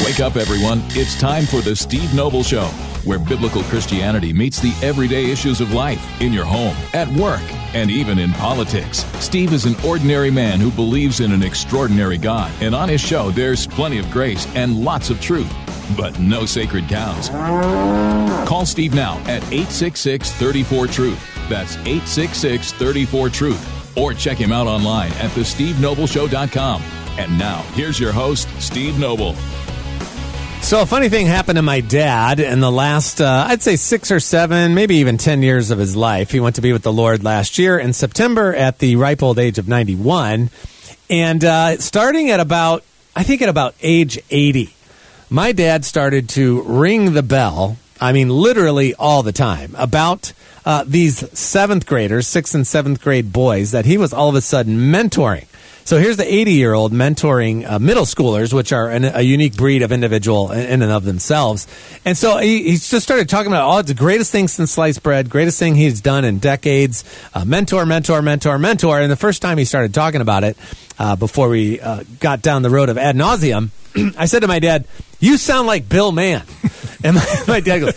Wake up, everyone. It's time for the Steve Noble Show, where biblical Christianity meets the everyday issues of life in your home, at work, and even in politics. Steve is an ordinary man who believes in an extraordinary God, and on his show, there's plenty of grace and lots of truth, but no sacred cows. Call Steve now at 866-34-TRUTH. That's 866-34-TRUTH. Or check him out online at thestevenobleshow.com. And now, here's your host, Steve Noble. So a funny thing happened to my dad in the last, I'd say 6 or 7, maybe even 10 years of his life. He went to be with the Lord last year in September at the ripe old age of 91. And starting at about age 80, my dad started to ring the bell, I mean literally all the time, about these 7th graders, 6th and 7th grade boys that he was all of a sudden mentoring. So here's the 80-year-old mentoring middle schoolers, which are a unique breed of individual in and of themselves. And so he just started talking about, it's the greatest thing since sliced bread, greatest thing he's done in decades, mentor. And the first time he started talking about it, before we got down the road of ad nauseum, I said to my dad, "You sound like Bill Mann." And my dad goes,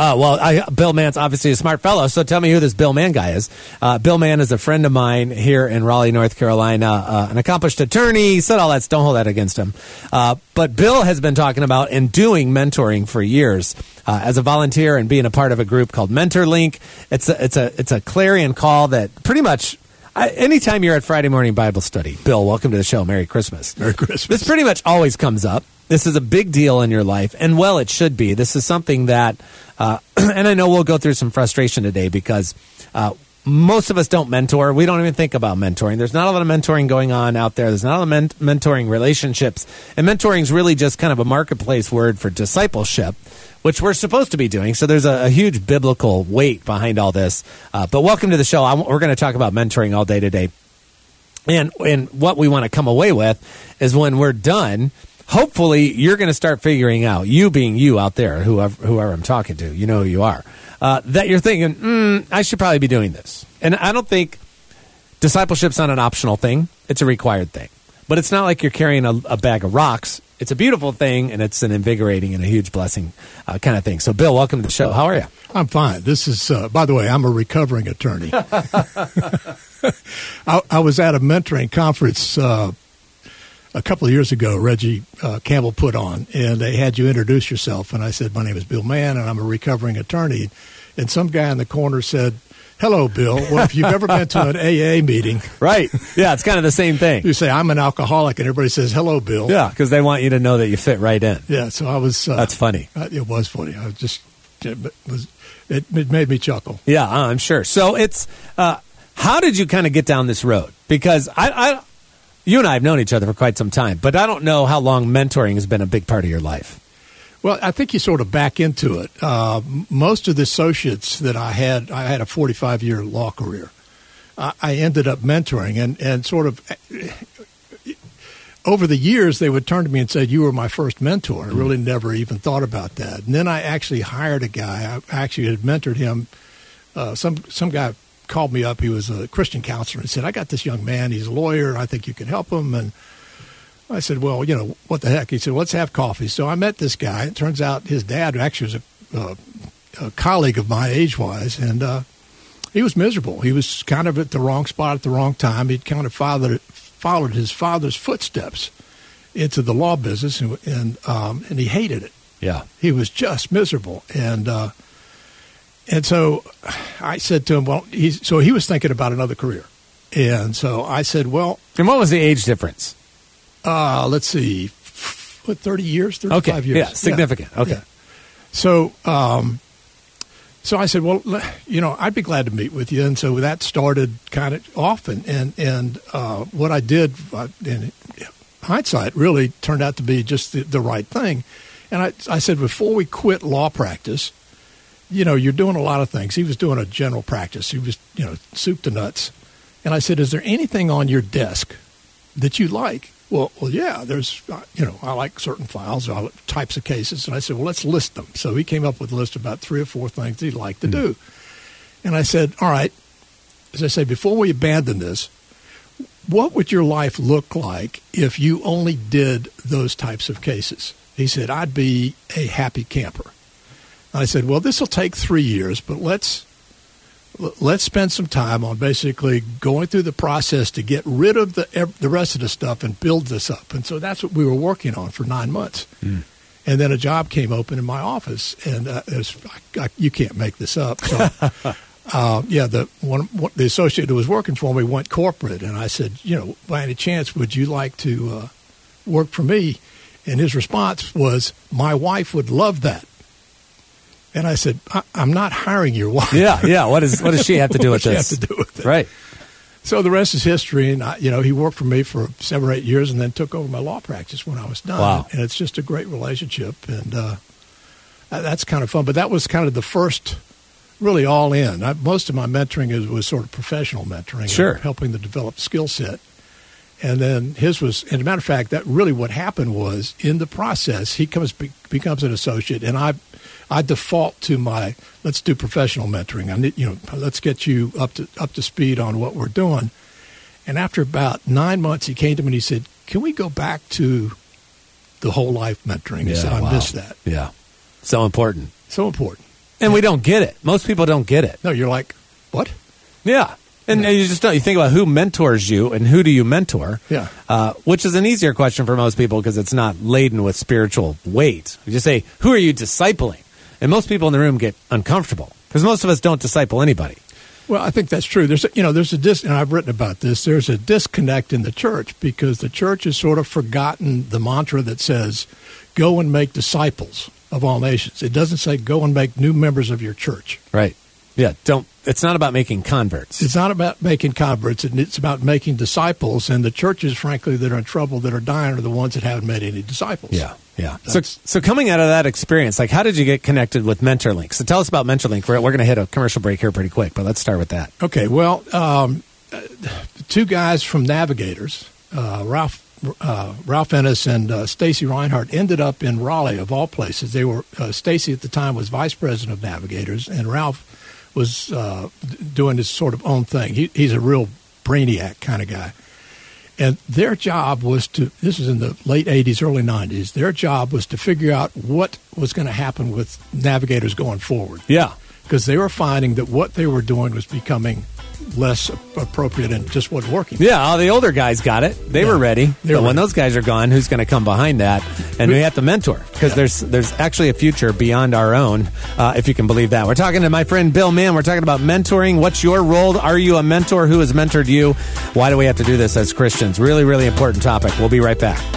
Bill Mann's obviously a smart fellow, so tell me who this Bill Mann guy is. Bill Mann is a friend of mine here in Raleigh, North Carolina, an accomplished attorney. He said all that. Don't hold that against him. But Bill has been talking about and doing mentoring for years as a volunteer and being a part of a group called MentorLink. It's a clarion call that pretty much... anytime you're at Friday morning Bible study, Bill, welcome to the show. Merry Christmas. Merry Christmas. This pretty much always comes up. This is a big deal in your life, and well, it should be. This is something that, and I know we'll go through some frustration today because most of us don't mentor. We don't even think about mentoring. There's not a lot of mentoring going on out there. There's not a lot of mentoring relationships, and mentoring is really just kind of a marketplace word for discipleship, which we're supposed to be doing. So there's a huge biblical weight behind all this. But welcome to the show. We're going to talk about mentoring all day today. And what we want to come away with is when we're done, hopefully you're going to start figuring out, you being you out there, whoever I'm talking to, you know who you are, that you're thinking, I should probably be doing this. And I don't think discipleship's not an optional thing. It's a required thing. But it's not like you're carrying a bag of rocks. It's a beautiful thing, and it's an invigorating and a huge blessing kind of thing. So, Bill, welcome to the show. How are you? I'm fine. This is, by the way, I'm a recovering attorney. I was at a mentoring conference a couple of years ago, Reggie Campbell put on, and they had you introduce yourself. And I said, my name is Bill Mann, and I'm a recovering attorney. And some guy in the corner said, "Hello, Bill." Well, if you've ever been to an AA meeting. Right. Yeah, it's kind of the same thing. You say, "I'm an alcoholic," and everybody says, "Hello, Bill." Yeah, because they want you to know that you fit right in. Yeah, so I was... That's funny. It was funny. I was just... It made me chuckle. Yeah, I'm sure. So it's... how did you kind of get down this road? Because you and I have known each other for quite some time, but I don't know how long mentoring has been a big part of your life. Well, I think you sort of back into it. Most of the associates that I had a 45-year law career. I ended up mentoring, and sort of over the years, they would turn to me and say, "You were my first mentor." I really never even thought about that. And then I actually hired a guy. I actually had mentored him. Some guy called me up. He was a Christian counselor and said, "I got this young man. He's a lawyer. I think you can help him." And I said, "Well, what the heck?" He said, "Let's have coffee." So I met this guy. It turns out his dad actually was a colleague of mine age-wise, and he was miserable. He was kind of at the wrong spot at the wrong time. He'd kind of followed his father's footsteps into the law business, and he hated it. Yeah. He was just miserable. And so I said to him, well, he was thinking about another career. And so I said, well. And what was the age difference? Let's see, 30 years, 35 years. Yeah, significant. Yeah. Okay. Yeah. So I said, well, I'd be glad to meet with you. And so that started kind of off. And what I did in hindsight really turned out to be just the right thing. And I said, before we quit law practice, you're doing a lot of things. He was doing a general practice. He was, soup to nuts. And I said, is there anything on your desk that you like? Well, yeah, there's, I like certain files, types of cases. And I said, well, let's list them. So he came up with a list of about 3 or 4 things he'd like to do. And I said, all right, as I say, before we abandon this, what would your life look like if you only did those types of cases? he said, I'd be a happy camper. And I said, well, this will take 3 years, but let's spend some time on basically going through the process to get rid of the rest of the stuff and build this up. And so that's what we were working on for 9 months. Mm. And then a job came open in my office, and you can't make this up. So, the associate who was working for me went corporate, and I said, by any chance, would you like to work for me? And his response was, my wife would love that. And I said, I'm not hiring your wife. Yeah. What does she have to do with this? What does she have to do with it? Right. So the rest is history. And, he worked for me for 7 or 8 years and then took over my law practice when I was done. Wow. And it's just a great relationship. And that's kind of fun. But that was kind of the first really all in. Most of my mentoring was sort of professional mentoring. Sure. Helping to develop skill set. And then his was, and as a matter of fact, that really what happened was in the process, he becomes an associate, and I default to my, let's do professional mentoring. I need, let's get you up to speed on what we're doing. And after about 9 months, he came to me and he said, can we go back to the whole life mentoring? He said, I missed that. Yeah. So important. So important. And we don't get it. Most people don't get it. No, you're like, what? Yeah. And you just don't. You think about who mentors you and who do you mentor, which is an easier question for most people because it's not laden with spiritual weight. You just say, who are you discipling? And most people in the room get uncomfortable because most of us don't disciple anybody. Well, I think that's true. There's and I've written about this. There's a disconnect in the church because the church has sort of forgotten the mantra that says, go and make disciples of all nations. It doesn't say go and make new members of your church. Right. Yeah, it's not about making converts. It's not about making converts. It's about making disciples. And the churches, frankly, that are in trouble, that are dying, are the ones that haven't made any disciples. Yeah. So coming out of that experience, how did you get connected with MentorLink? So tell us about MentorLink. We're going to hit a commercial break here pretty quick, but let's start with that. Okay. Well, the two guys from Navigators, Ralph Ennis and Stacy Reinhardt, ended up in Raleigh, of all places. They were Stacy at the time was vice president of Navigators, and Ralph was doing his sort of own thing. He's a real brainiac kind of guy. And their job was this was in the late 80s, early 90s, their job was to figure out what was going to happen with Navigators going forward. Yeah. Because they were finding that what they were doing was becoming less appropriate and just wasn't working. Yeah, all the older guys got it. They were ready. But when those guys are gone, who's going to come behind that? And we have to mentor because there's actually a future beyond our own, if you can believe that. We're talking to my friend Bill Mann. We're talking about mentoring. What's your role? Are you a mentor? Who has mentored you? Why do we have to do this as Christians? Really, really important topic. We'll be right back.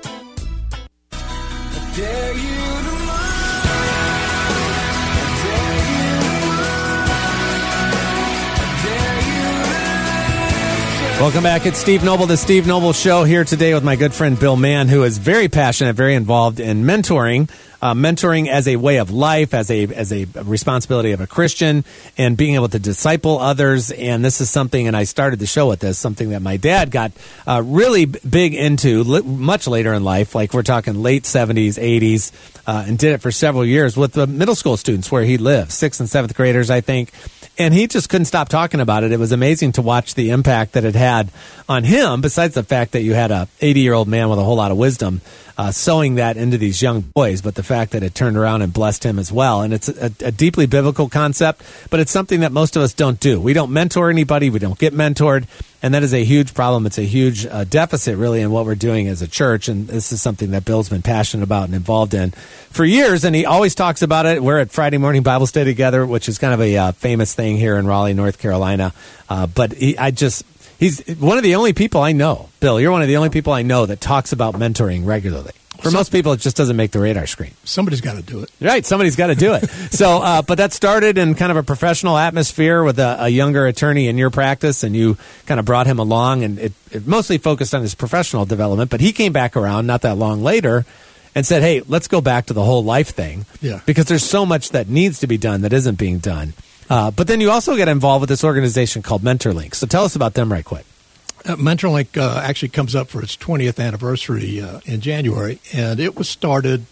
Welcome back. It's Steve Noble, the Steve Noble Show, here today with my good friend Bill Mann, who is very passionate, very involved in mentoring. Mentoring as a way of life, as a responsibility of a Christian, and being able to disciple others. And this is something, and I started the show with this, something that my dad got really big into much later in life, like we're talking late 70s, 80s, and did it for several years with the middle school students where he lived, 6th and 7th graders, I think. And he just couldn't stop talking about it. It was amazing to watch the impact that it had on him, besides the fact that you had a 80-year-old man with a whole lot of wisdom sowing that into these young boys, but the fact that it turned around and blessed him as well. And it's a deeply biblical concept, but it's something that most of us don't do. We don't mentor anybody. We don't get mentored. And that is a huge problem. It's a huge deficit, really, in what we're doing as a church. And this is something that Bill's been passionate about and involved in for years. And he always talks about it. We're at Friday Morning Bible Study together, which is kind of a famous thing here in Raleigh, North Carolina. But he's one of the only people I know. Bill, you're one of the only people I know that talks about mentoring regularly. For most people, it just doesn't make the radar screen. Somebody's got to do it. Right, somebody's got to do it. So, but that started in kind of a professional atmosphere with a younger attorney in your practice, and you kind of brought him along, and it mostly focused on his professional development. But he came back around not that long later and said, hey, let's go back to the whole life thing. Yeah. Because there's so much that needs to be done that isn't being done. But then you also get involved with this organization called MentorLink. So tell us about them right quick. MentorLink actually comes up for its 20th anniversary in January, and it was started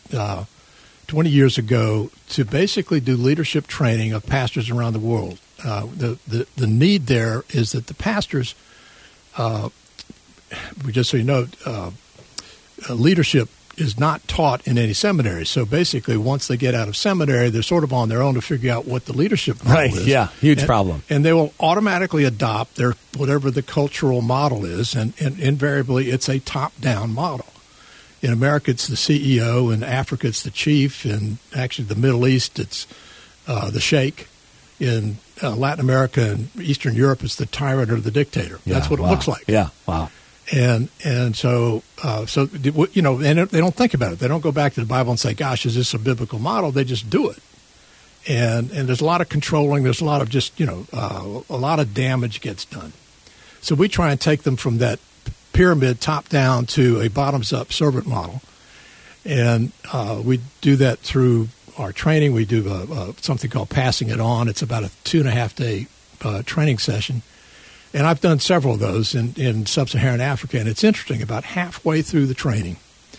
20 years ago to basically do leadership training of pastors around the world. The need there is that the pastors, just so you know, leadership is not taught in any seminary. So basically, once they get out of seminary, they're sort of on their own to figure out what the leadership model is. Yeah, huge problem. And they will automatically adopt their whatever the cultural model is, and invariably it's a top-down model. In America, it's the CEO. In Africa, it's the chief. In actually the Middle East, it's the sheikh. In Latin America and Eastern Europe, it's the tyrant or the dictator. That's what it looks like. Yeah, wow. And so you know, and they don't think about it. They don't go back to the Bible and say, "Gosh, is this a biblical model?" They just do it. And there's a lot of controlling. There's a lot of just, you know, a lot of damage gets done. So we try and take them from that pyramid top down to a bottoms up servant model, and we do that through our training. We do something called Passing It On. It's about a 2.5 day training session. And I've done several of those in sub-Saharan Africa, and it's interesting. About halfway through the training,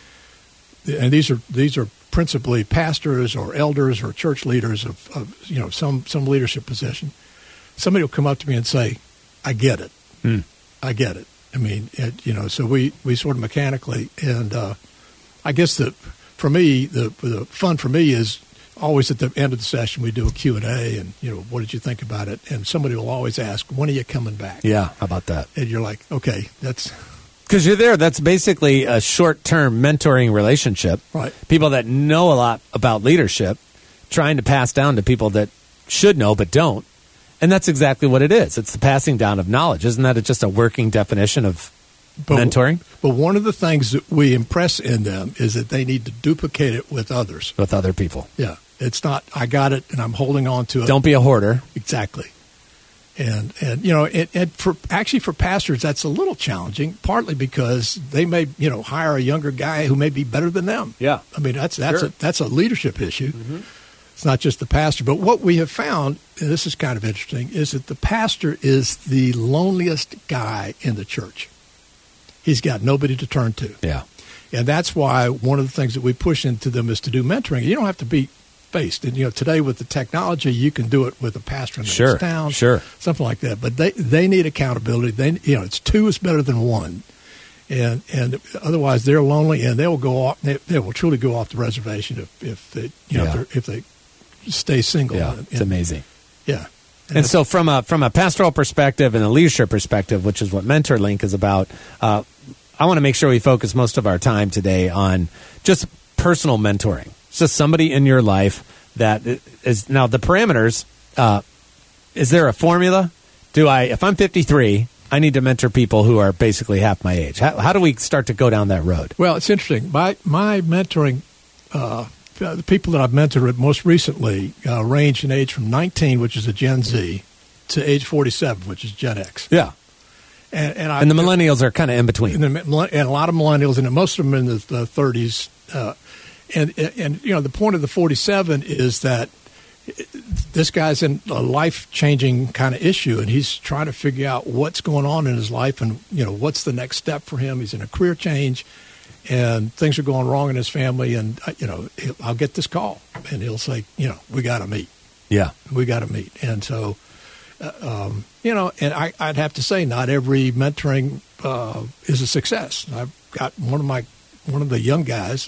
and these are principally pastors or elders or church leaders of you know, some leadership position. Somebody will come up to me and say, "I get it. I get it." I mean, you know, so we sort of mechanically, and I guess for me the fun for me is always at the end of the session, we do a Q&A, and, you know, what did you think about it? And somebody will always ask, "When are you coming back?" Yeah, how about that? And you're like, okay, that's... Because you're there. That's basically a short-term mentoring relationship. Right. People that know a lot about leadership trying to pass down to people that should know but don't. And that's exactly what it is. It's the passing down of knowledge. Isn't that just a working definition of mentoring? But one of the things that we impress in them is that they need to duplicate it with others. With other people. Yeah. It's not, "I got it and I'm holding on to it." Don't be a hoarder. Exactly. And you know, and for pastors, that's a little challenging, partly because they may, you know, hire a younger guy who may be better than them. Yeah. I mean, that's a leadership issue. Mm-hmm. It's not just the pastor. But what we have found, and this is kind of interesting, is that the pastor is the loneliest guy in the church. He's got nobody to turn to. Yeah. And that's why one of the things that we push into them is to do mentoring. You don't have to be based. And, you know, today with the technology, you can do it with a pastor in the next town, something like that. But they need accountability. You know, it's 2 is better than 1. And otherwise they're lonely, and they will go off. They will truly go off the reservation if they, you know, if they stay single. Yeah, it's amazing. Yeah. And so from a pastoral perspective and a leadership perspective, which is what MentorLink is about, I want to make sure we focus most of our time today on just personal mentoring. It's just somebody in your life that is now the parameters. Is there a formula? If I'm 53, I need to mentor people who are basically half my age. How do we start to go down that road? Well, it's interesting. My mentoring, the people that I've mentored most recently range in age from 19, which is a Gen Z, to age 47, which is Gen X. Yeah. And the millennials are kind of in between. And a lot of millennials, and most of them in the 30s. And you know, the point of the 47 is that this guy's in a life-changing kind of issue, and he's trying to figure out what's going on in his life and, you know, what's the next step for him. He's in a career change, and things are going wrong in his family, and, you know, I'll get this call, and he'll say, you know, "We got to meet." Yeah. We got to meet. And so, you know, and I'd have to say not every mentoring is a success. I've got one of the young guys,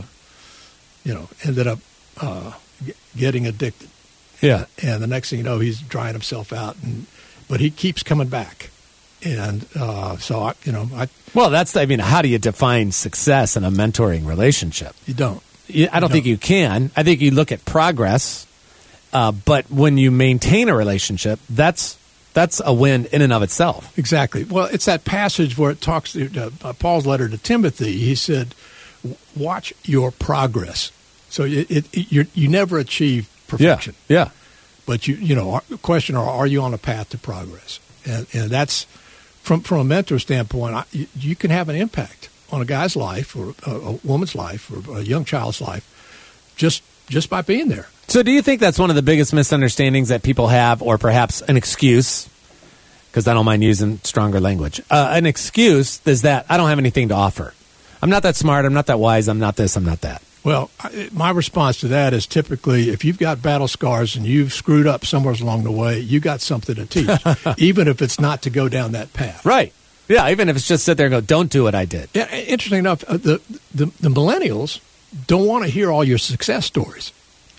you know, ended up getting addicted. Yeah. And the next thing you know, he's drying himself out, but he keeps coming back. And so, well, how do you define success in a mentoring relationship? You don't. I don't think you can. I think you look at progress, but when you maintain a relationship, that's a win in and of itself. Exactly. Well, it's that passage where it talks, Paul's letter to Timothy, he said, "Watch your progress." So you never achieve perfection. Yeah. But the question are you on a path to progress? And that's from a mentor standpoint. You can have an impact on a guy's life or a woman's life or a young child's life just by being there. So do you think that's one of the biggest misunderstandings that people have, or perhaps an excuse, because I don't mind using stronger language, an excuse is that I don't have anything to offer. I'm not that smart. I'm not that wise. I'm not this. I'm not that. Well, my response to that is typically if you've got battle scars and you've screwed up somewhere along the way, you got something to teach, even if it's not to go down that path. Right. Yeah, even if it's just sit there and go, don't do what I did. Yeah, interesting enough, the millennials don't want to hear all your success stories.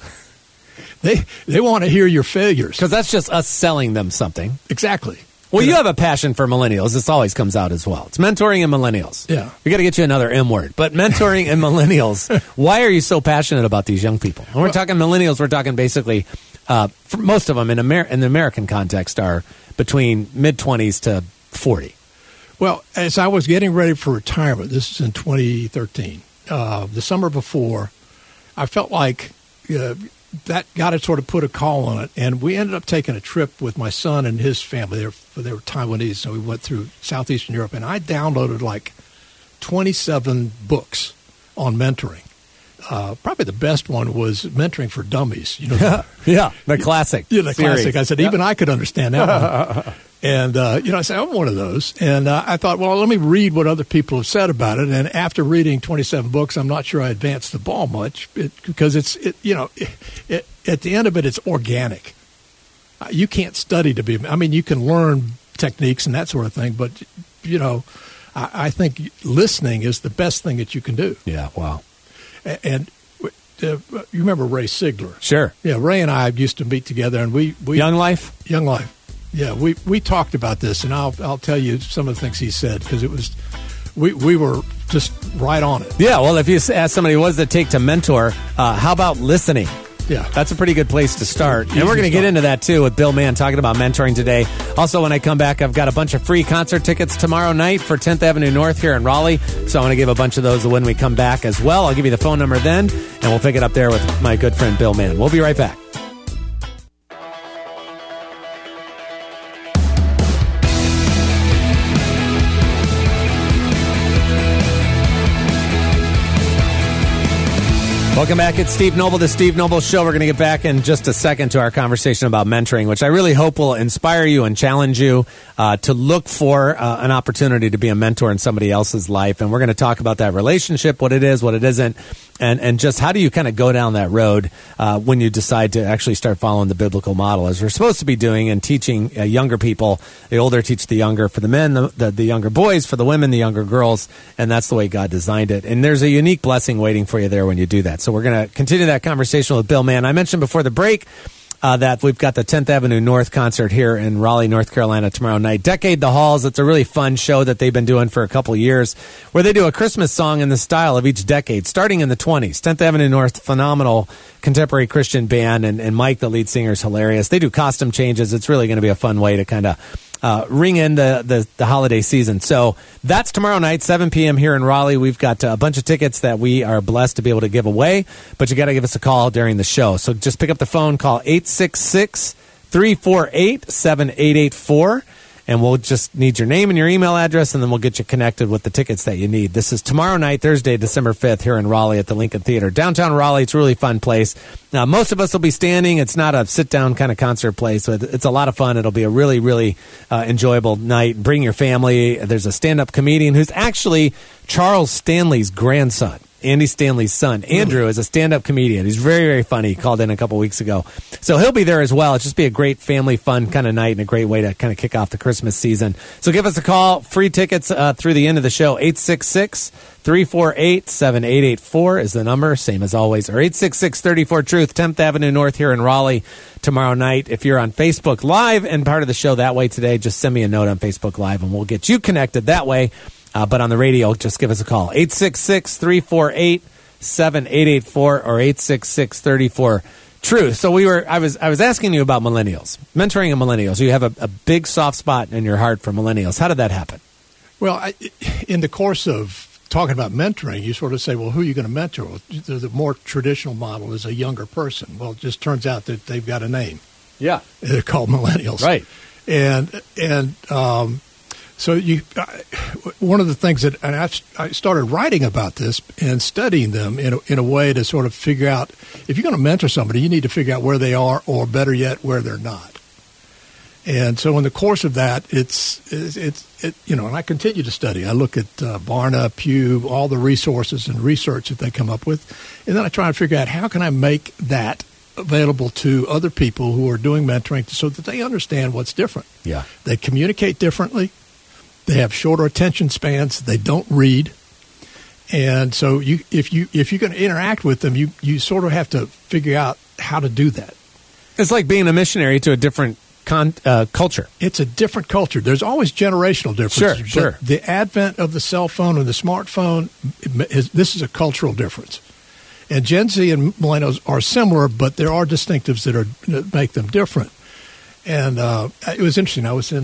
They want to hear your failures. Because that's just us selling them something. Exactly. Well, you have a passion for millennials. This always comes out as well. It's mentoring and millennials. Yeah. We got to get you another M word. But mentoring and millennials, why are you so passionate about these young people? When we're talking millennials, we're talking basically, for most of them in the American context are between mid-20s to 40. Well, as I was getting ready for retirement, this is in 2013, the summer before, I felt like that God had sort of put a call on it, and we ended up taking a trip with my son and his family. They were Taiwanese, so we went through Southeastern Europe, and I downloaded like 27 books on mentoring. Probably the best one was Mentoring for Dummies. You know, yeah, the classic. Yeah, the series. classic. I said, even I could understand that one. And, I said, I'm one of those. And I thought, well, let me read what other people have said about it. And after reading 27 books, I'm not sure I advanced the ball much because at the end of it, it's organic. You can't study to be, you can learn techniques and that sort of thing, but, I think listening is the best thing that you can do. Yeah, wow. And you remember Ray Sigler? Sure. Yeah, Ray and I used to meet together, and we Young Life? Young Life. Yeah, we talked about this, and I'll tell you some of the things he said because it was we were just right on it. Yeah, well, if you ask somebody what does it take to mentor, how about listening? Yeah. That's a pretty good place to start. And we're going to get into that, too, with Bill Mann talking about mentoring today. Also, when I come back, I've got a bunch of free concert tickets tomorrow night for 10th Avenue North here in Raleigh. So I'm going to give a bunch of those when we come back as well. I'll give you the phone number then, and we'll pick it up there with my good friend Bill Mann. We'll be right back. Welcome back. It's Steve Noble, the Steve Noble Show. We're going to get back in just a second to our conversation about mentoring, which I really hope will inspire you and challenge you to look for an opportunity to be a mentor in somebody else's life. And we're going to talk about that relationship, what it is, what it isn't, and just how do you kind of go down that road when you decide to actually start following the biblical model, as we're supposed to be doing, and teaching younger people. The older teach the younger. For the men, the younger boys. For the women, the younger girls. And that's the way God designed it. And there's a unique blessing waiting for you there when you do that. So we're going to continue that conversation with Bill Mann. I mentioned before the break that we've got the 10th Avenue North concert here in Raleigh, North Carolina tomorrow night. Decade the Halls. It's a really fun show that they've been doing for a couple of years where they do a Christmas song in the style of each decade, starting in the 20s. 10th Avenue North, phenomenal contemporary Christian band, and Mike, the lead singer, is hilarious. They do costume changes. It's really going to be a fun way to kind of ring in the holiday season. So that's tomorrow night, 7 p.m. here in Raleigh. We've got a bunch of tickets that we are blessed to be able to give away, but you got to give us a call during the show. So just pick up the phone, call 866-348-7884, and we'll just need your name and your email address, and then we'll get you connected with the tickets that you need. This is tomorrow night, Thursday, December 5th, here in Raleigh at the Lincoln Theater. Downtown Raleigh, it's a really fun place. Now, most of us will be standing. It's not a sit-down kind of concert place, so it's a lot of fun. It'll be a really, really enjoyable night. Bring your family. There's a stand-up comedian who's actually Charles Stanley's grandson. Andy Stanley's son, Andrew, is a stand-up comedian. He's very, very funny. He called in a couple weeks ago. So he'll be there as well. It's just be a great family fun kind of night and a great way to kind of kick off the Christmas season. So give us a call. Free tickets through the end of the show. 866-348-7884 is the number, same as always. Or 866-34-TRUTH, 10th Avenue North here in Raleigh tomorrow night. If you're on Facebook Live and part of the show that way today, just send me a note on Facebook Live and we'll get you connected that way. But on the radio, just give us a call. 866-348-7884 or 866-34-TRUTH. So I was asking you about millennials, mentoring of millennials. You have a big soft spot in your heart for millennials. How did that happen? Well, in the course of talking about mentoring, you sort of say, well, who are you going to mentor? Well, the more traditional model is a younger person. Well, it just turns out that they've got a name. Yeah. They're called millennials. Right. So one of the things that I started writing about this and studying them in a way to sort of figure out, if you're going to mentor somebody, you need to figure out where they are, or better yet, where they're not. And so in the course of that, and I continue to study. I look at Barna, Pew, all the resources and research that they come up with, and then I try and figure out how can I make that available to other people who are doing mentoring so that they understand what's different. Yeah. They communicate differently. They have shorter attention spans. They don't read. And so if you're going to interact with them, you sort of have to figure out how to do that. It's like being a missionary to a different culture. It's a different culture. There's always generational differences. Sure. But the advent of the cell phone and the smartphone, this is a cultural difference. And Gen Z and millennials are similar, but there are distinctives that make them different. And it was interesting. I was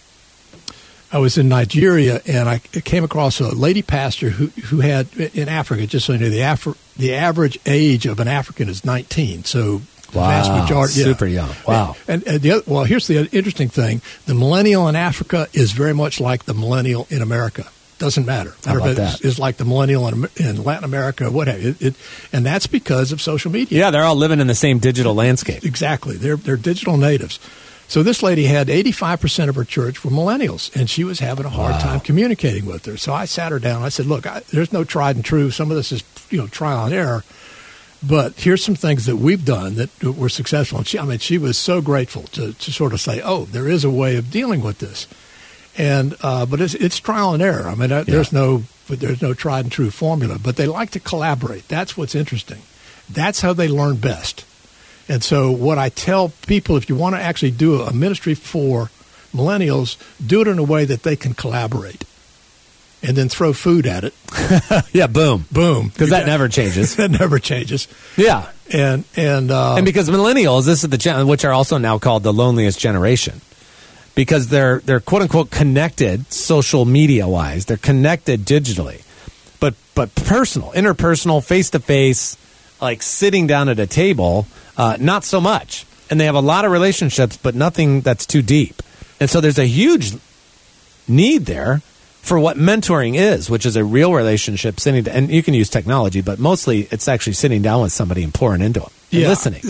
in Nigeria, and I came across a lady pastor who had, in Africa, just so you know, the average age of an African is 19. So wow, vast majority, super young. Wow. And here's the interesting thing: the millennial in Africa is very much like the millennial in America. Doesn't matter. How about that? It's like the millennial in Latin America, what have you. And that's because of social media. Yeah, they're all living in the same digital landscape. Exactly. They're digital natives. So this lady had 85% of her church were millennials, and she was having a hard time communicating with her. So I sat her down. I said, look, there's no tried and true. Some of this is trial and error. But here's some things that we've done that were successful. And she was so grateful to sort of say, oh, there is a way of dealing with this. And but it's trial and error. I mean, there's no tried and true formula. But they like to collaborate. That's what's interesting. That's how they learn best. And so what I tell people, if you want to actually do a ministry for millennials, do it in a way that they can collaborate. And then throw food at it. Yeah, boom. Because that never changes. That never changes. Yeah. And because millennials, this is the which are also now called the loneliest generation. Because they're quote unquote connected social media wise. They're connected digitally. But personal, interpersonal, face to face, like sitting down at a table, not so much. And they have a lot of relationships, but nothing that's too deep. And so there's a huge need there for what mentoring is, which is a real relationship and you can use technology, but mostly it's actually sitting down with somebody and pouring into them and listening.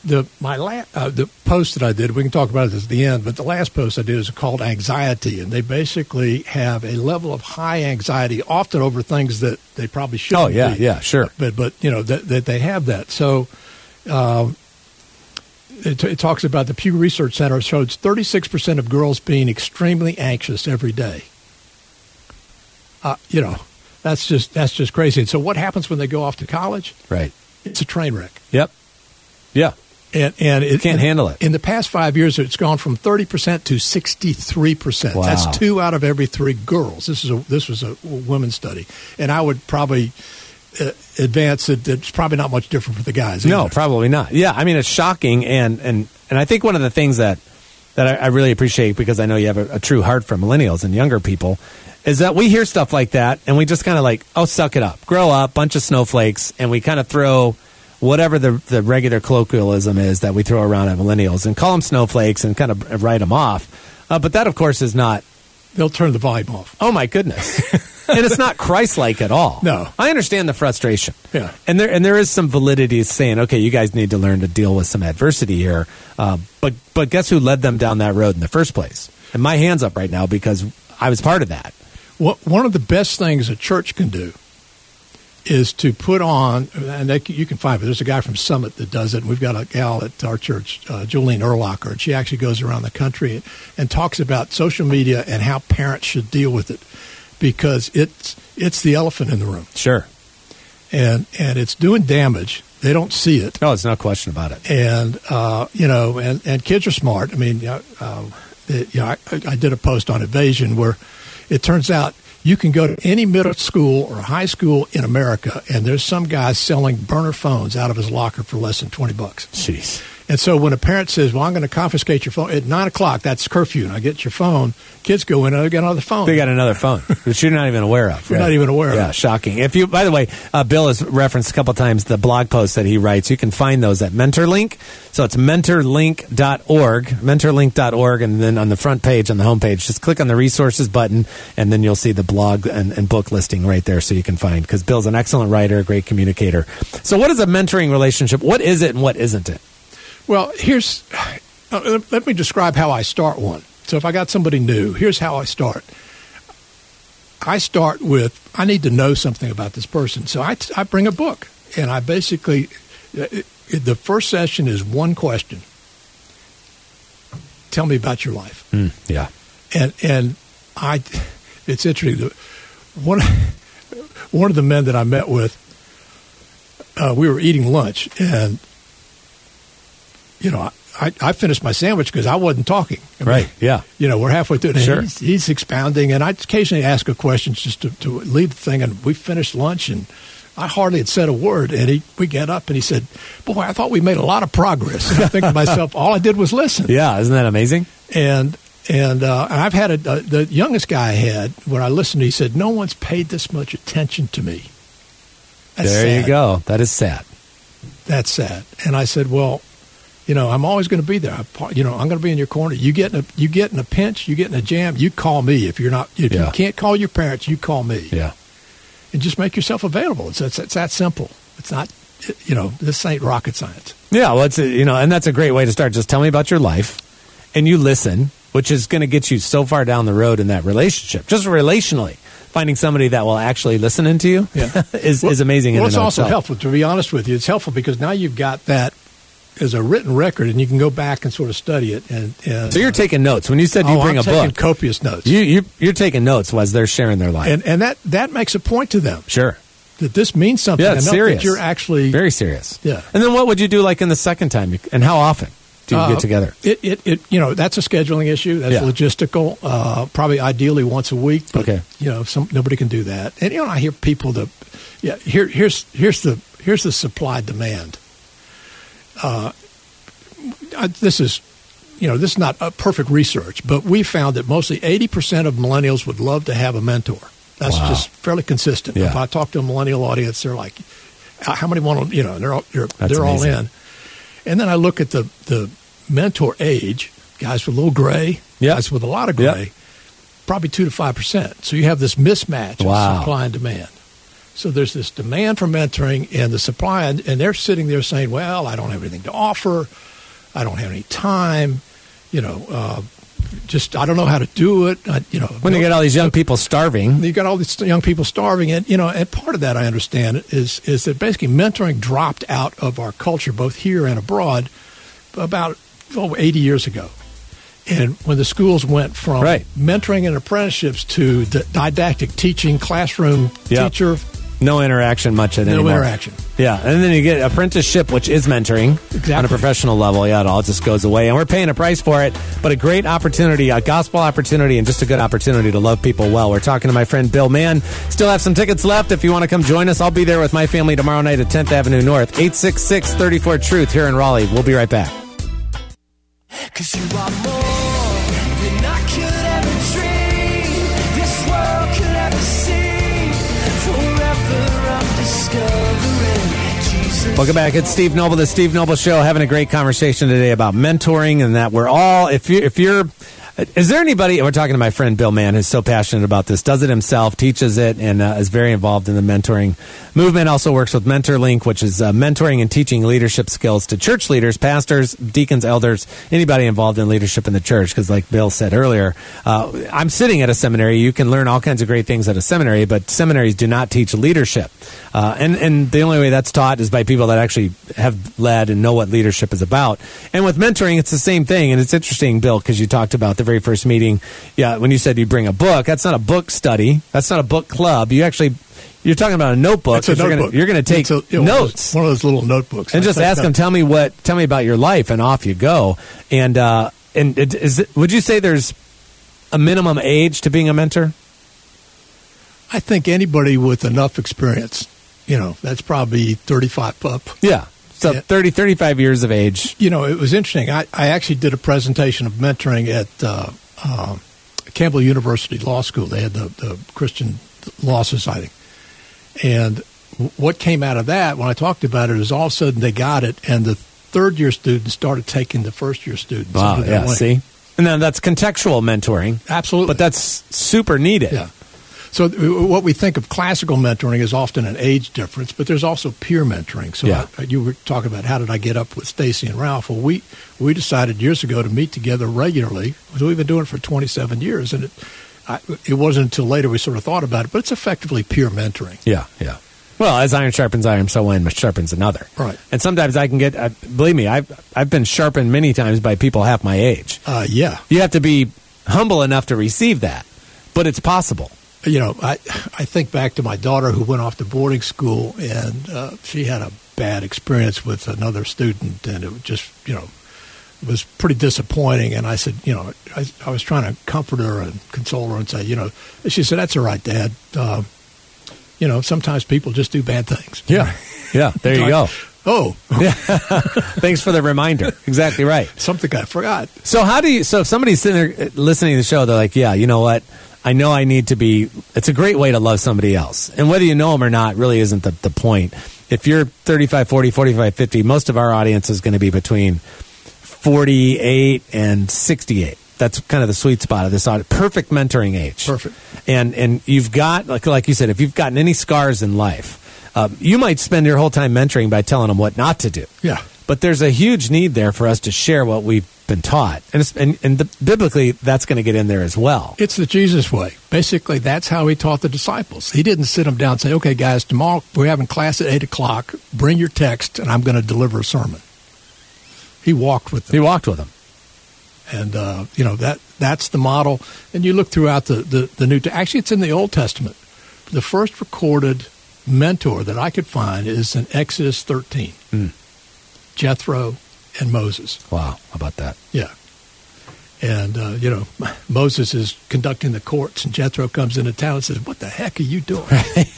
The post that I did, we can talk about it at the end, but the last post I did is called Anxiety, and they basically have a level of high anxiety, often over things that they probably shouldn't be. Yeah, sure. But that they have that. So it talks about the Pew Research Center shows 36% of girls being extremely anxious every day. That's just crazy. And so what happens when they go off to college? Right. It's a train wreck. Yep. Yeah. And it can't handle it. In the past 5 years, it's gone from 30% to 63%. Wow. That's 2 out of every 3 girls. This was a women's study. And I would probably advance that it's probably not much different for the guys either. No, probably not. Yeah, I mean, it's shocking. And I think one of the things that I really appreciate, because I know you have a true heart for millennials and younger people, is that we hear stuff like that and we just kind of like, oh, suck it up, grow up, bunch of snowflakes, and we kind of throw whatever the regular colloquialism is that we throw around at millennials and call them snowflakes and kind of write them off. But that, of course, is not. They'll turn the volume off. Oh, my goodness. And it's not Christ-like at all. No. I understand the frustration. Yeah. And there is some validity saying, okay, you guys need to learn to deal with some adversity here. But guess who led them down that road in the first place? And my hand's up right now because I was part of that. One of the best things a church can do is to put on, and you can find it. There's a guy from Summit that does it. And we've got a gal at our church, Jolene Erlacher, and she actually goes around the country and talks about social media and how parents should deal with it, because it's the elephant in the room. Sure. And it's doing damage. They don't see it. Oh, there's no question about it. And and kids are smart. I mean, I did a post on evasion where it turns out you can go to any middle school or high school in America, and there's some guy selling burner phones out of his locker for less than $20. Jeez. And so when a parent says, well, I'm going to confiscate your phone at 9 o'clock, that's curfew, and I get your phone, kids go in and they get another phone. They got another phone, which you're not even aware of. You're not even aware of. Yeah, shocking. By the way, Bill has referenced a couple of times the blog posts that he writes. You can find those at MentorLink. So it's mentorlink.org, and then on the front page, on the homepage, just click on the resources button, and then you'll see the blog and book listing right there so you can find, because Bill's an excellent writer, a great communicator. So what is a mentoring relationship? What is it and what isn't it? Well, let me describe how I start one. So if I got somebody new, here's how I start. I start with, I need to know something about this person. So I bring a book, and I basically, the first session is one question. Tell me about your life. Yeah. And it's interesting. One of the men that I met with, we were eating lunch, and I finished my sandwich because I wasn't talking. Right, yeah. We're halfway through it, and Sure. he's expounding, and I occasionally ask a question just to lead the thing, and we finished lunch, and I hardly had said a word, and we got up, and he said, boy, I thought we made a lot of progress. And I think to myself, all I did was listen. Yeah, isn't that amazing? And I've had the youngest guy I had, when I listened, he said, no one's paid this much attention to me. That's there sad. you go. That is sad. That's sad. And I said, well, I'm always going to be there. I'm going to be in your corner. You get in a pinch, you get in a jam, you call me. If you can't call your parents, you call me. Yeah. And just make yourself available. It's that simple. It's not, this ain't rocket science. Yeah, well, it's and that's a great way to start. Just tell me about your life, and you listen, which is going to get you so far down the road in that relationship, just relationally. Finding somebody that will actually listen into you is amazing. Well, it's also itself. helpful, to be honest with you. It's helpful because now you've got that as a written record, and you can go back and sort of study it. And so you're taking notes. When you said you bring I'm a taking book, copious notes. You're taking notes as they're sharing their life, and that makes a point to them. Sure, that this means something. Yeah, it's enough serious. That you're actually very serious. Yeah. And then what would you do like in the second time, and how often do you get together? It that's a scheduling issue. That's logistical. Probably ideally once a week. But, okay. Nobody can do that. And I hear people that here's the supply demand. This is not a perfect research, but we found that mostly 80% of millennials would love to have a mentor. That's just fairly consistent. Yeah. If I talk to a millennial audience, they're like, "How many want to?" And they're all in. And then I look at the mentor age, guys with a little gray, guys with a lot of gray, probably 2 to 5%. So you have this mismatch of supply and demand. So there's this demand for mentoring and the supply, and they're sitting there saying, well, I don't have anything to offer. I don't have any time. I don't know how to do it. When you get all these young people starving. You got all these young people starving, and and part of that, I understand, is that basically mentoring dropped out of our culture, both here and abroad, about 80 years ago. And when the schools went from mentoring and apprenticeships to didactic teaching, classroom teacher. No interaction much anymore. No interaction. Yeah, and then you get apprenticeship, which is mentoring on a professional level. Yeah, it all just goes away, and we're paying a price for it, but a great opportunity, a gospel opportunity, and just a good opportunity to love people well. We're talking to my friend Bill Mann. Still have some tickets left if you want to come join us. I'll be there with my family tomorrow night at 10th Avenue North, 866-34-TRUTH here in Raleigh. We'll be right back. 'Cause you are more than I could ever dream, this world could ever see. Forever I'm discovering Jesus. Welcome back. It's Steve Noble, the Steve Noble Show, having a great conversation today about mentoring, and that we're all, if you're, is there anybody, we're talking to my friend Bill Mann, who's so passionate about this, does it himself, teaches it, and is very involved in the mentoring movement, also works with MentorLink, which is mentoring and teaching leadership skills to church leaders, pastors, deacons, elders, anybody involved in leadership in the church, because like Bill said earlier, I'm sitting at a seminary. You can learn all kinds of great things at a seminary, but seminaries do not teach leadership. And the only way that's taught is by people that actually have led and know what leadership is about. And with mentoring, it's the same thing. And it's interesting, Bill, because you talked about the very first meeting. Yeah, when you said you bring a book, that's not a book study. That's not a book club. You're talking about a notebook. It's a notebook. You're going to take notes. One of those little notebooks. And just ask them, tell me about your life, and off you go. And would you say there's a minimum age to being a mentor? I think anybody with enough experience, that's probably 35 up. Yeah. So 30, 35 years of age. It was interesting. I actually did a presentation of mentoring at Campbell University Law School. They had the Christian Law Society. And what came out of that, when I talked about it, is all of a sudden they got it, and the third-year students started taking the first-year students. Wow, yeah, see? And then that's contextual mentoring. Absolutely. But that's super needed. Yeah. So what we think of classical mentoring is often an age difference, but there's also peer mentoring. So you were talking about how did I get up with Stacy and Ralph? Well, we decided years ago to meet together regularly. So we've been doing it for 27 years, and it wasn't until later we sort of thought about it, but it's effectively peer mentoring. Yeah, yeah. Well, as iron sharpens iron, so one sharpens another. Right. And sometimes I can get, believe me, I've been sharpened many times by people half my age. Yeah. You have to be humble enough to receive that. But it's possible. You know, I think back to my daughter who went off to boarding school, and she had a bad experience with another student, and it was just, you know, it was pretty disappointing. And I said, you know, I was trying to comfort her and console her and say, you know, she said, "That's all right, Dad. You know, sometimes people just do bad things." Yeah. Yeah. There you go. Oh, Yeah. Thanks for the reminder. Exactly right. something I forgot. So if somebody's sitting there listening to the show, they're like, yeah, you know what? I know I need to be, it's a great way to love somebody else. And whether you know them or not really isn't the point. If you're 35, 40, 45, 50, most of our audience is going to be between 48 and 68. That's kind of the sweet spot of this audience. Perfect mentoring age. Perfect. And you've got, like you said, if you've gotten any scars in life, you might spend your whole time mentoring by telling them what not to do. Yeah. But there's a huge need there for us to share what we've been taught. And biblically, that's going to get in there as well. It's the Jesus way. Basically, that's how he taught the disciples. He didn't sit them down and say, "Okay, guys, tomorrow we're having class at 8 o'clock. Bring your text, and I'm going to deliver a sermon." He walked with them. He walked with them. And, you know, that's the model. And you look throughout the New Testament. Actually, it's in the Old Testament. The first recorded mentor that I could find is in Exodus 13. Jethro and Moses. Wow. How about that? Yeah. And, you know, Moses is conducting the courts, and Jethro comes into town and says, "What the heck are you doing?"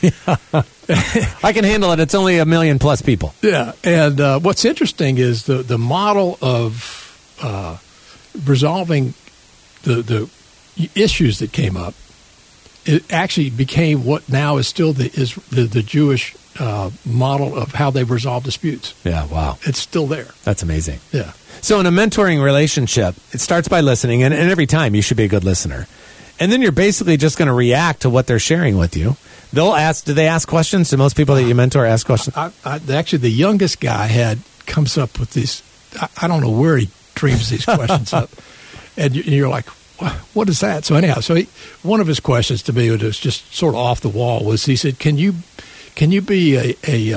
I can handle it. It's only 1 million plus people. Yeah. And what's interesting is the model of resolving the issues that came up. It actually became what now is still the Jewish model of how they resolve disputes. Yeah, wow. It's still there. That's amazing. Yeah. So in a mentoring relationship, it starts by listening, and every time you should be a good listener. And then you're basically just going to react to what they're sharing with you. They'll ask, do they ask questions? Do most people that you mentor ask questions? Actually, the youngest guy comes up with these, I don't know where he dreams these questions up. And you're like, what is that? So anyhow, one of his questions to me was just sort of off the wall was, he said, can you be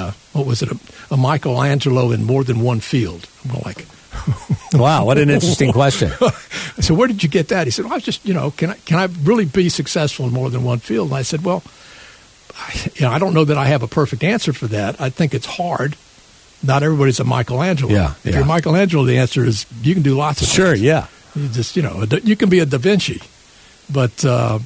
a Michelangelo in more than one field? I'm like, wow, what an interesting question. So where did you get that? He said, well, I was just, can I really be successful in more than one field? And I said, well, I don't know that I have a perfect answer for that. I think it's hard. Not everybody's a Michelangelo. Yeah, if you're Michelangelo, the answer is you can do lots of things. Sure, yeah. You just, you can be a Da Vinci. But, so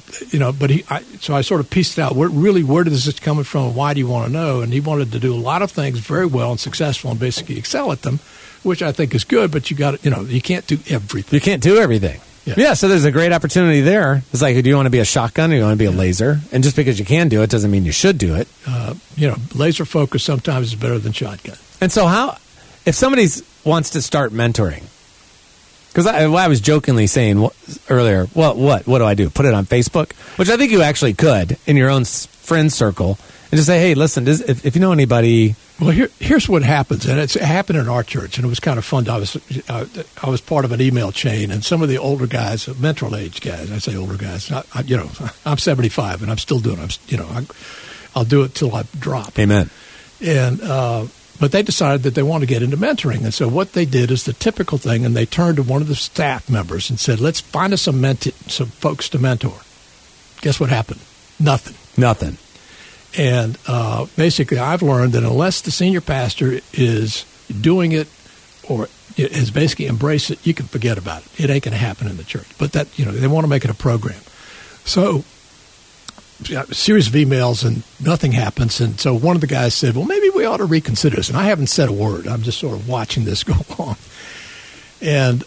I sort of pieced it out. Where does this coming from? And why do you want to know? And he wanted to do a lot of things very well and successful and basically excel at them, which I think is good, but you got to, you can't do everything. You can't do everything. Yeah, so there's a great opportunity there. It's like, do you want to be a shotgun or do you want to be a laser? And just because you can do it doesn't mean you should do it. Laser focus sometimes is better than shotgun. And so if somebody wants to start mentoring, because I was jokingly saying earlier, what do I do? Put it on Facebook? Which I think you actually could in your own friend circle and just say, hey, listen, if you know anybody. Well, here's what happens, and it happened in our church, and it was kind of fun. I was part of an email chain, and some of the older guys, mentor age guys, I say older guys, I'm 75, and I'm still doing it. I'll do it till I drop. Amen. And but they decided that they want to get into mentoring, and so what they did is the typical thing, and they turned to one of the staff members and said, "Let's find us some folks to mentor." Guess what happened? Nothing. And basically, I've learned that unless the senior pastor is doing it or is basically embraced it, you can forget about it. It ain't going to happen in the church. But that they want to make it a program. So a series of emails and nothing happens. And so one of the guys said, well, maybe we ought to reconsider this. And I haven't said a word. I'm just sort of watching this go on. And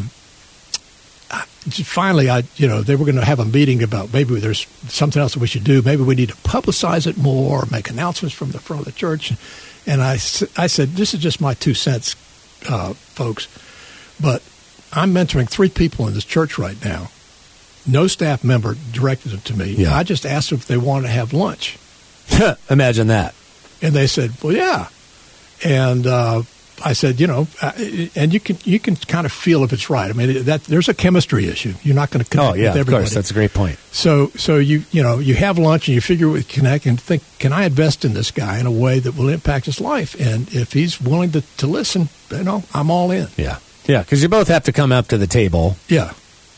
finally, they were going to have a meeting about maybe there's something else that we should do. Maybe we need to publicize it more, or make announcements from the front of the church. And I said, this is just my 2 cents, folks, but I'm mentoring 3 people in this church right now. No staff member directed it to me. Yeah. I just asked them if they wanted to have lunch. Imagine that. And they said, well, yeah. And I said, and you can kind of feel if it's right. I mean, there's a chemistry issue. You're not going to connect with everybody. Of course. That's a great point. So you have lunch and you figure we connect and think, can I invest in this guy in a way that will impact his life? And if he's willing to listen, I'm all in. Yeah. Yeah, because you both have to come up to the table. Yeah.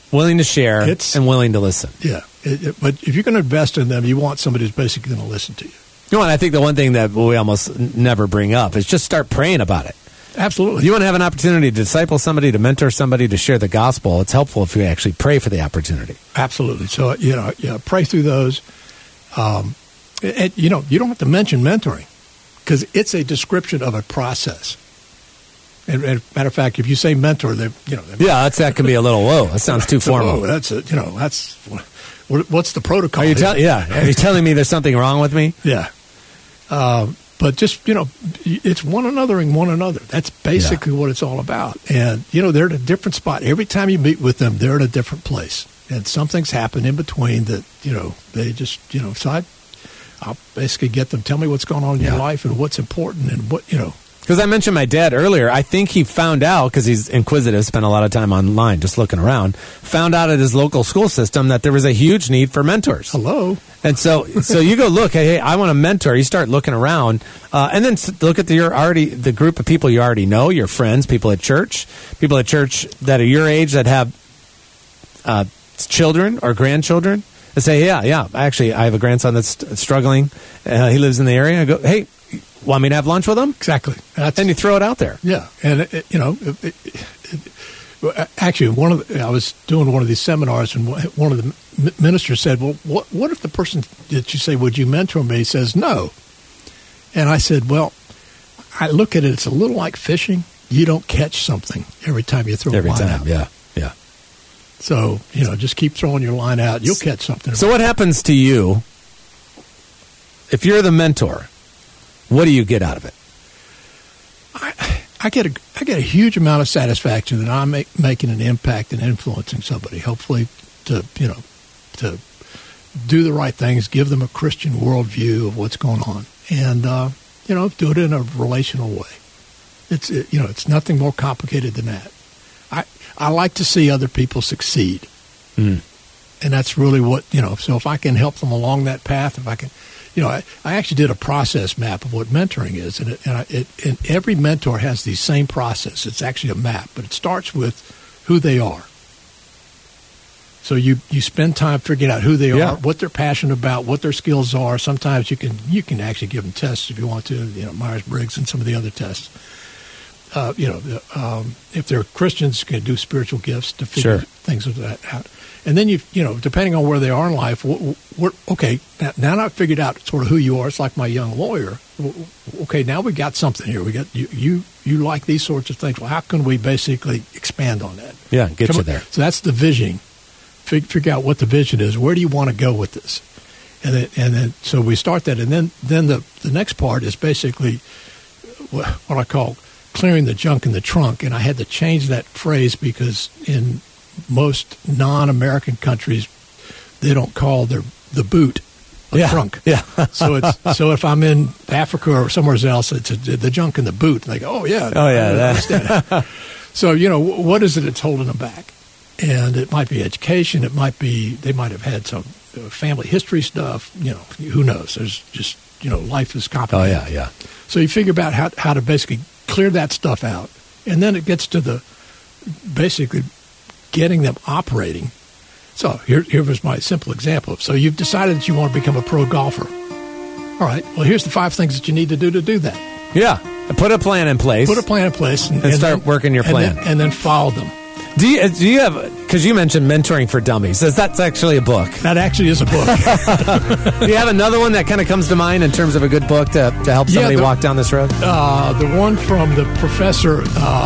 Willing to share and willing to listen. Yeah. But if you're going to invest in them, you want somebody who's basically going to listen to you. You know, and I think the one thing that we almost never bring up is just start praying about it. Absolutely. If you want to have an opportunity to disciple somebody, to mentor somebody, to share the gospel, it's helpful if you actually pray for the opportunity. Absolutely. So, pray through those. And, you don't have to mention mentoring because it's a description of a process. And matter of fact, if you say mentor, that can be a little, whoa, that sounds too formal. That's what's the protocol? Are you telling me there's something wrong with me? Yeah. But just, it's one anothering one another. That's basically what it's all about. And, they're at a different spot. Every time you meet with them, they're at a different place. And something's happened in between that, they just, so I'll basically get them, tell me what's going on in your life and what's important and what, Because I mentioned my dad earlier. I think he found out, because he's inquisitive, spent a lot of time online just looking around, found out at his local school system that there was a huge need for mentors. Hello. And so you go look, hey, I want a mentor. You start looking around, and then look at the group of people you already know, your friends, people at church that are your age that have children or grandchildren. And say, yeah, actually, I have a grandson that's struggling. He lives in the area. I go, hey, want me to have lunch with him? Exactly. And you throw it out there. Yeah. And, actually, I was doing one of these seminars, and one of the ministers said, well, what if the person that you say, would you mentor me, says no? And I said, well, I look at it, it's a little like fishing. You don't catch something every time you throw a line out. Yeah. So, just keep throwing your line out. You'll catch something. So what happens to you if you're the mentor? What do you get out of it? I get a huge amount of satisfaction that I'm making an impact and influencing somebody, hopefully to do the right things, give them a Christian worldview of what's going on, and, do it in a relational way. It's nothing more complicated than that. I like to see other people succeed. And that's really what, so if I can help them along that path, if I can, I actually did a process map of what mentoring is. And every mentor has the same process. It's actually a map, but it starts with who they are. So you spend time figuring out who they are, what they're passionate about, what their skills are. Sometimes you can actually give them tests if you want to, Myers-Briggs and some of the other tests. If they're Christians, you can do spiritual gifts to figure things like that out. And then depending on where they are in life, now I've figured out sort of who you are. It's like my young lawyer. Okay, now we got something here. We got you like these sorts of things. Well, how can we basically expand on that? Yeah, get you there. So that's the vision. Figure out what the vision is. Where do you want to go with this? And then so we start that, and then the next part is basically what I call clearing the junk in the trunk. And I had to change that phrase because in most non-American countries, they don't call the boot a trunk. Yeah. so if I'm in Africa or somewhere else, it's the junk in the boot. And they go, I understand. So what is it that's holding them back? And it might be education. It might be they might have had some family history stuff. Who knows? There's just life is complicated. Oh yeah. So you figure out how to basically clear that stuff out, and then it gets to the basically getting them operating. So here was my simple example. So you've decided that you want to become a pro golfer. All right. Well, here's the 5 things that you need to do that. Yeah. Put a plan in place. And start working your plan. And then follow them. Do you have, because you mentioned Mentoring for Dummies, that's actually a book. That actually is a book. Do you have another one that kind of comes to mind in terms of a good book to help somebody walk down this road? The one from the professor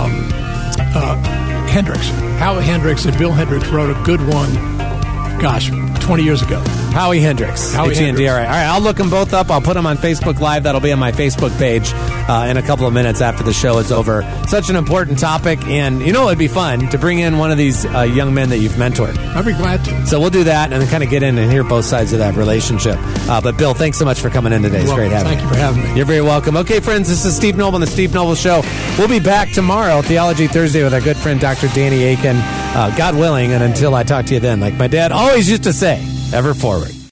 Hendricks. Howie Hendricks and Bill Hendricks wrote a good one, 20 years ago. Howie Hendricks. H-E-N-D-R-I. All right, I'll look them both up. I'll put them on Facebook Live. That'll be on my Facebook page in a couple of minutes after the show is over. Such an important topic, and it'd be fun to bring in one of these young men that you've mentored. I'd be glad to. So we'll do that and then kind of get in and hear both sides of that relationship. But Bill, thanks so much for coming in today. It's great having you. Thank you for having me. You're very welcome. Okay, friends, this is Steve Noble on The Steve Noble Show. We'll be back tomorrow, Theology Thursday, with our good friend Dr. Danny Akin, God willing, and until I talk to you then, like my dad always used to say, ever forward.